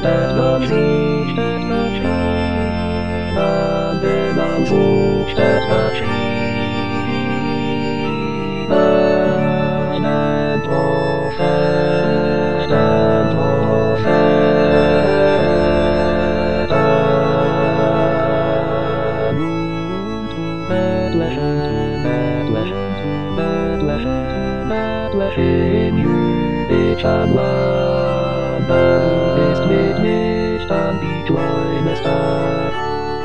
In Jüdischamlande ist nicht an die kleine Stadt.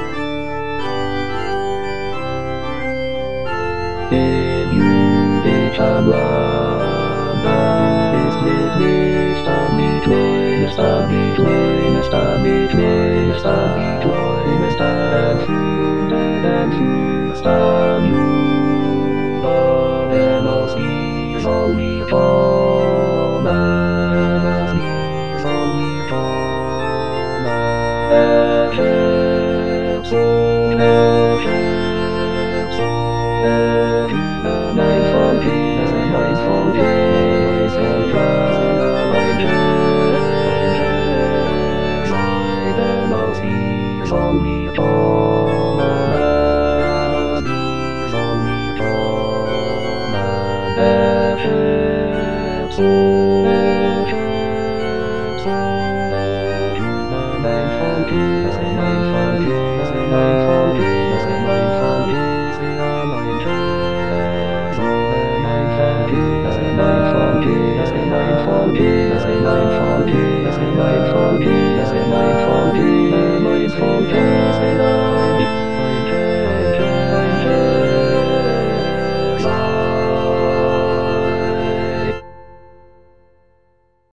In Jüdischamlande ist nicht an die kleine Stadt, die kleine Stadt, die kleine Stadt, die kleine Stadt. And fühlst an Juda, denn aus ihr soll wir kommen, aus ihr soll wir kommen. Erheb so, mein Volk ist, mein Volk ist, mein Volk sei, denn aus ihr soll wir kommen. Mein Volk ist